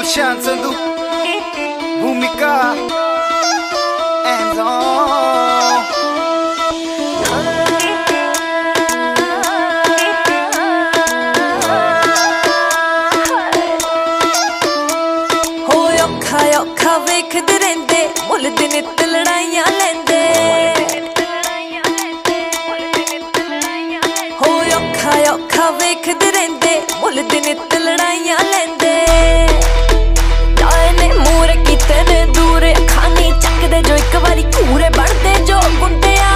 Gulshan Sandhu, Bhumika, and ਔਖਾ ਵੇਖਦੇ ਰਹਿੰਦੇ ਮੁੱਲ ਦੇ ਨਿੱਤ ਲੜਾਈਆਂ ਲੈਂਦੇ ਹੋ ਔਖਾ ਵੇਖਦੇ ਰਹਿੰਦੇ ਮੁੱਲ ਦੇ ਨਿੱਤ ਲੜਾਈਆਂ ਲੈਂਦੇ ਲਾਏ ਨੇ ਮੂਰੇ ਕੀਤੇ ਨੇ ਦੂਰੇ ਖਾਨੀ ਚੱਕਦੇ ਜੋ ਇੱਕ ਵਾਰੀ ਘੂਰੇ ਬਣਦੇ ਜੋ ਗੁੰਡਿਆ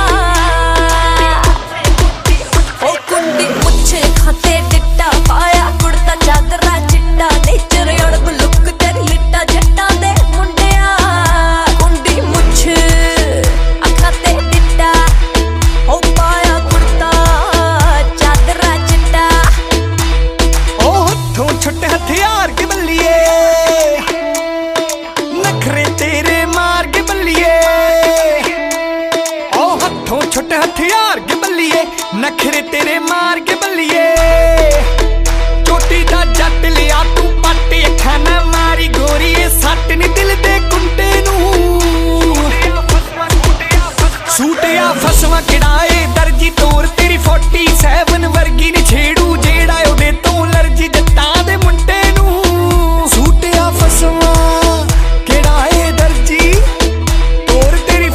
ਉਹ ਕੁੰਡੀ ਮੁੱਛੇ ਖਾਤੇ ਟਿੱਟਾ ਪਾਇਆ ਕੁੜਤਾ ਚਾਦਰਾ ਚਿੱਟਾ ਨੇਚਰ ਅੜਬ ਲੁੱਕ ਤੇਰੀ ਲਿੱਟਾ ਜੱਟਾਂ ਦੇ ਮੁੰਡਿਆ ਕੁੰਡੀ ਮੁੱਛ ਅੱਖਾਂ ਤੇ ਟਿੱਟਾ ਉਹ ਪਾਇਆ ਕੁੜਤਾ ਚਾਦਰਾ ਚਿੱਟਾ ਉਹ ਹੱਥੋਂ ਛੁੱਟੇ ਹਥਿਆਰ ਕੇ ਬੱਲੀਏ ਨਖਰੇ ਤੇਰੇ ਮਾਰ ਕੇ ਬੱਲੀਏ ਉਹ ਹੱਥੋਂ ਛੁੱਟੇ ਹਥਿਆਰ ਕੇ ਬੱਲੀਏ ਨਖਰੇ ਤੇਰੇ ਮਾਰ ਕੇ ਬੱਲੀਏ ਚੋਟੀ ਦਾ ਜੱਟ ਲਿਆ ਤੂੰ ਪੱਟ ਅੱਖਾਂ ਨਾ ਮਾਰੀ ਗੋਰੀਏ ਸੱਟ ਨੀ ਦਿਲ ਦੇ ਕੁੰਡੇ ਨੂੰ ਸੂਟਿਆ ਫਸਵਾ ਕਿੜਾਏ ਦਰਜੀ ਤੋਰ ਤੇਰੀ 47 ਵਰਗੀ ਨੀ ਛੇੜੂ ਜਿਹੜਾ ਉਹਦੇ ਤੋਂ ਲਰਜੀ ਜੱਟਾਂ ਦੇ ਮੁੰਡੇ ਨੂੰ ਸੂਟਿਆ ਫਸਵਾ ਕਿੜਾਏ ਦਰਜੀ ਤੋਰ ਤੇਰੀ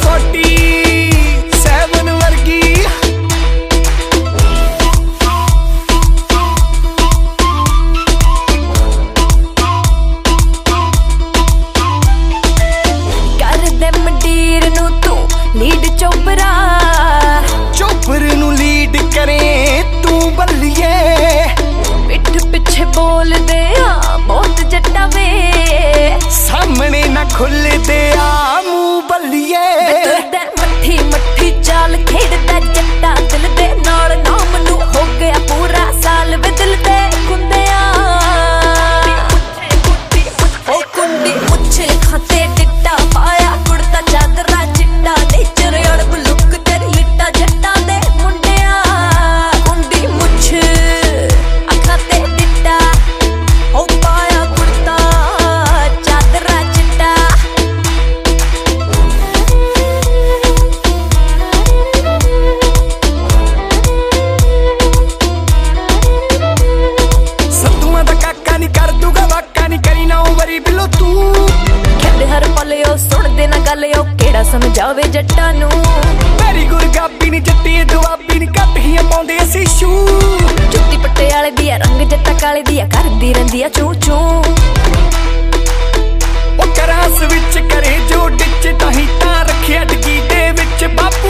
47 ਵਰਗੀ ਕਰਦੇ ਮੰਡੀਰ ਨੂੰ ਤੂੰ ਲੀਡ ਚੋਪਰਾ ਚੋਪਰ ਨੂੰ ਲੀਡ ਕਰੇ ਤੂੰ ਬੱਲੀਏ ਪਿੱਠ ਪਿੱਛੇ ਬੋਲਦੇ ਆ ਬਹੁਤ ਜੱਟਾ ਵੇ ਸਾਹਮਣੇ ਨਾ ਖੁੱਲਦੇ ਆ ਮੂੰਹ ਬੱਲੀਏ ਤੁਰਦਾ ਮੱਠੀ ਚਾਲ ਖੇਡਦਾ ਜੱਟਾ ਦਿਲ ਦੇ ਨਾਲ ਨਾਮ ਨੂੰ ਹੋ ਗਿਆ ਪੂਰਾ ਸਾਲ ਵੇ ਦਿਲ ਦੇ ਕੁੰਦਿਆ ਉਹ ਕੁੰਡੀ ਮੁੱਛੇ ਖਾਤੇ ਟਿੱਟਾ ਪਾਇਆ ਕੁੜਤਾ ਚਾਦਰਾ ਚਿੱਟਾ ਨੇਚਰ ਅੜਬ ਲੁੱਕ ਤੇਰੀ ਲਿੱਟਾ ਜੱਟਾਂ ਦੇ ਮੁੰਡਿਆ ਕੁੰਡੀ ਮੁੱਛ ਅੱਖਾਂ ਤੇ ਟਿੱਟਾ ਉਹ ਪਾਇਆ ਕੁੜਤਾ ਚਾਦਰਾ ਚਿੱਟਾ ਸੰਧੂਆਂ ਦਾ ਕਾਕਾ ਨੀ ਕਰ ਦੂਗਾ ਵਾਕਾ ਨੀ ਕਰੀ ਨਾ ਵਰੀ ਬਿਲੋ ਤੂੰ ਕਹਿੰਦੇ ਹਰ ਪਲ ਉਹ ਸੁਣਦੇ ਨਾ ਗੱਲ ਉਹ ਕਿਹੜਾ ਸਮਝਾਵੇ ਜੱਟਾਂ ਨੂੰ ਮੇਰੀ ਗੁਰਗਾਬੀ ਨੀ ਜੱਟੀ ਦੁਆਬੀ ਨੀ ਕੱਟੀਆਂ ਪਾਉਂਦੇ ਅਸੀਂ ਸ਼ੂ ਜੁੱਤੀ ਪਟਿਆਲੇ ਦੀ ਆ ਰੰਗ ਜੱਟਾ ਕਾਲੇ ਦੀ ਆ ਕਰਦੀ ਰਹਿੰਦੀ ਆ ਚੂ ਚੂ ਉਹ ਕਰਾਸ ਵਿੱਚ ਕਰੇ ਜੋ ਡਿੱਚ ਤਾਂ ਹੀ ਤਾਂ ਰੱਖਿਆ ਡਗੀ ਦੇ ਵਿੱਚ ਬਾਪ